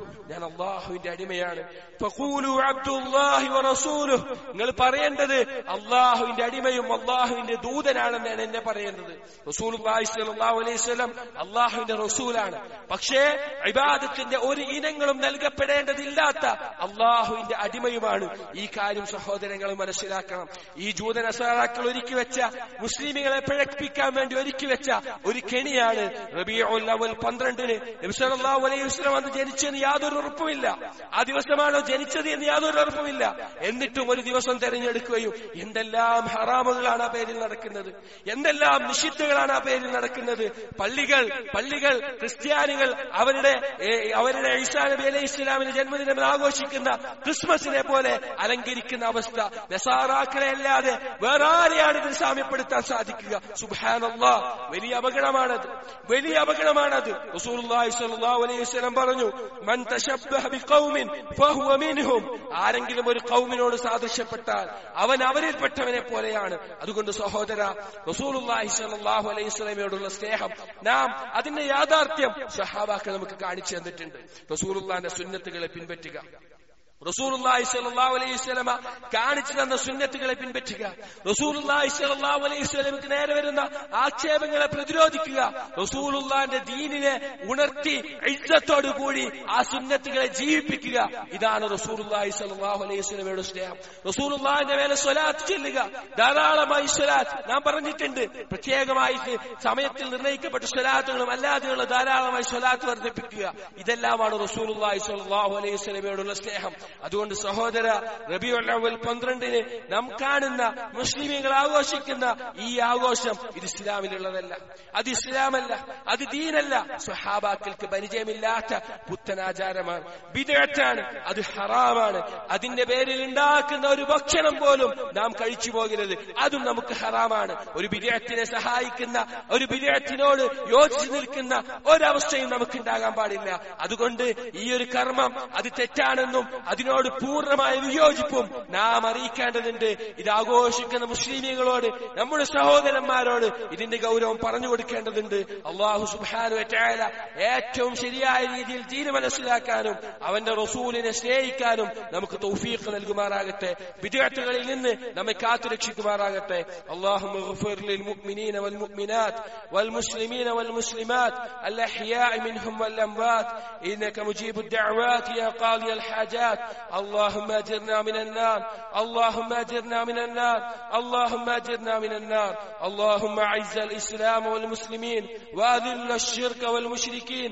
ഞാൻ അള്ളാഹുവിന്റെ അടിമയാണ്. ഫഖൂലു അബ്ദുല്ലാഹി വറസൂലുഹു, നിങ്ങൾ പറയേണ്ടത് അള്ളാഹുവിന്റെ അടിമയും അള്ളാഹുവിന്റെ ദൂതനാണെന്നാണ് എന്നെ പറയേണ്ടത്. റസൂലുള്ളാഹി സ്വല്ലല്ലാഹു അലൈഹി വസല്ലം അള്ളാഹുവിന്റെ റസൂലാണ്. പക്ഷേ ഇബാദത്തിന്റെ ഒരു ഇനങ്ങളും നൽകപ്പെടേണ്ടതില്ലാത്ത അള്ളാഹുവിന്റെ അടിമയുമാണ്. ഈ കാര്യം സഹോദരങ്ങൾ മനസ്സിലാക്കണം. ഈ ജൂതനസാറാക്കൾ ഒരുക്കി വെച്ച, മുസ്ലിമുകളെ പിഴപ്പിക്കാൻ വേണ്ടി ഒരുക്കി വെച്ച ഒരു കെണിയാണ് റബീഉൽ അവ്വൽ പന്ത്രണ്ടിന് നബി സല്ലല്ലാഹു അലൈഹി വസല്ലം അന്ന് ജനിച്ചെന്ന് യാതൊരു ഉറപ്പുമില്ല. ആ ദിവസമാണോ ജനിച്ചത് എന്ന് യാതൊരു ഉറപ്പുമില്ല. എന്നിട്ടും ഒരു ദിവസം തെരഞ്ഞെടുക്കുകയും എന്തെല്ലാം ഹറാമുകളാണ് ആ പേരിൽ നടക്കുന്നത്, എന്തെല്ലാം നിഷിദ്ധകളാണ് ആ പേരിൽ നടക്കുന്നത്. പള്ളികൾ പള്ളികൾ ക്രിസ്ത്യാനികൾ അവരുടെ അവരുടെ ഈസാ നബി അലൈഹി ഇസ്ലാമിന്റെ ജന്മദിനം ആഘോഷിക്കുന്ന ക്രിസ്മസിനെ പോലെ അലങ്കരിക്കുന്ന അവസ്ഥ. നസാറാക്കളെ അല്ലാതെ വേറെ ആരെയാണ് ഇതിന് സാമ്യപ്പെടുത്താൻ സാധിക്കുക? സുബ്ഹാനല്ലാഹ്, വലിയ അപകടമാണത്, വലിയ അപകടമാണത്. റസൂലുള്ളാഹി സ്വല്ലല്ലാഹു അലൈഹി വസല്ലം പറഞ്ഞു, മൻ തശബ്ബഹ ബിഖൗമിൻ ഫഹുവ മിൻഹും, ആരെങ്കിലും ഒരു ഖൗമിനോട് സാദൃശ്യപ്പെട്ടാൽ അവൻ അവരിൽപ്പെട്ടവനെ പോലെയാണ്. അതുകൊണ്ട് സഹോദര, റസൂലുള്ളാഹി സ്വല്ലല്ലാഹു അലൈഹി വസല്ലമയോടുള്ള സ്നേഹം, നാം അതിന്റെ യാഥാർത്ഥ്യം സ്വഹാബാക്കൾ നമുക്ക് കാണിച്ചു തന്നിട്ടുണ്ട്. റസൂലുള്ളാഹിന്റെ സുന്നത്തുകളെ പിൻപറ്റുക, റസൂലുള്ളാഹി സ്വല്ലല്ലാഹു അലൈഹി വസല്ലമ കാണിച്ചു തന്ന സുന്നത്തുകളെ പിൻപറ്റുക, റസൂലുള്ളാഹി സ്വല്ലല്ലാഹു അലൈഹി വസല്ലമക്ക് നേരെ വരുന്ന ആക്ഷേപങ്ങളെ പ്രതിരോധിക്കുക, റസൂലുള്ളാഹിന്റെ ദീനിനെ ഉണർത്തി ഇജ്ജത്തോടു കൂടി ആ സുന്നത്തുകളെ ജീവിപ്പിക്കുക. ഇതാണ് റസൂലുള്ളാഹി സ്വല്ലല്ലാഹു അലൈഹി വസല്ലമയുടെ സ്നേഹം. റസൂലുള്ളാഹിന്റെ മേലെ സ്വലാത്ത് ചൊല്ലുക, ധാരാളമായി സ്വലാത്ത് നാം പറഞ്ഞിട്ടുണ്ട്. പ്രത്യേകമായി സമയത്തിൽ നിർണയിക്കപ്പെട്ട സ്വലാത്തുകളും അല്ലാതെയുള്ള ധാരാളമായി സ്വലാത്ത് വർദ്ധിപ്പിക്കുക. ഇതെല്ലാമാണ് റസൂലുള്ളാഹി സ്വല്ലല്ലാഹു അലൈഹി വസല്ലമയോടുള്ള സ്നേഹം. അതുകൊണ്ട് സഹോദര, റബീഉൽ അവ്വൽ പന്ത്രണ്ടിന് നാം കാണുന്ന മുസ്ലിമീങ്ങൾ ആഘോഷിക്കുന്ന ഈ ആഘോഷം ഇത് ഇസ്ലാമിലുള്ളതല്ല, അത് ഇസ്ലാമല്ല, അത് ദീനല്ല. സ്വഹാബാക്കൾക്ക് പരിചയമില്ലാത്ത പുത്തനാചാരമാണ്, ബിദ്അത്താണ്, അത് ഹറാമാണ്. അതിന്റെ പേരിൽ ഉണ്ടാക്കുന്ന ഒരു ഭക്ഷണം പോലും നാം കഴിച്ചു പോകരുത്, അതും നമുക്ക് ഹറാമാണ്. ഒരു ബിദ്അത്തിനെ സഹായിക്കുന്ന, ഒരു ബിദ്അത്തിനോട് യോജിച്ചു നിൽക്കുന്ന ഒരവസ്ഥയും നമുക്ക് ഉണ്ടാകാൻ പാടില്ല. അതുകൊണ്ട് ഈ ഒരു കർമ്മം അത് തെറ്റാണെന്നും അതിനോട് പൂർണ്ണമായ വിയോജിപ്പും നാം അറിയിക്കേണ്ടതുണ്ട്. ഇത് ആഘോഷിക്കുന്ന മുസ്ലിമീങ്ങളോട്, നമ്മുടെ സഹോദരന്മാരോട് ഇതിന്റെ ഗൗരവം പറഞ്ഞു കൊടുക്കേണ്ടതുണ്ട്. അല്ലാഹു സുബ്ഹാനഹു വ തആല ഏറ്റവും ശരിയായ രീതിയിൽ ദീൻ മനസ്സിലാക്കാനും അവന്റെ റസൂലിനെ സ്നേഹിക്കാനും നമുക്ക് തൗഫീഖ് നൽകുമാറാകട്ടെ. ബിദ്അത്തുകളിൽ നിന്ന് നമ്മെ കാത്തുരക്ഷിക്കുമാറാകട്ടെ. അല്ലാഹുമ്മ ഗ്ഫിർ ലിൽ മുഅ്മിനീന വൽ മുഅ്മിനാത്ത് വൽ മുസ്ലിമീന വൽ മുസ്ലിമാത്ത് അൽ അഹ്യാഇ മിൻഹും വൽ അംവാത്ത് ഇന്നക മുജീബുദ് ദഅവാത് യാ ഖാദിയൽ ഹാജാത്ത്. اللهم اجرنا من النار، اللهم اجرنا من النار، اللهم اجرنا من النار. اللهم اعز الاسلام والمسلمين واذل الشرك والمشركين.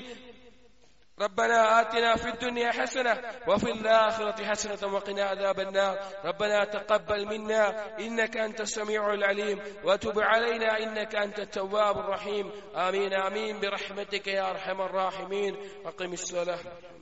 ربنا آتنا في الدنيا حسنة وفي الآخرة حسنة وقنا عذاب النار. ربنا تقبل منا إنك أنت السميع العليم وتب علينا إنك أنت التواب الرحيم. آمين آمين برحمتك يا أرحم الراحمين. أقم الصلاة.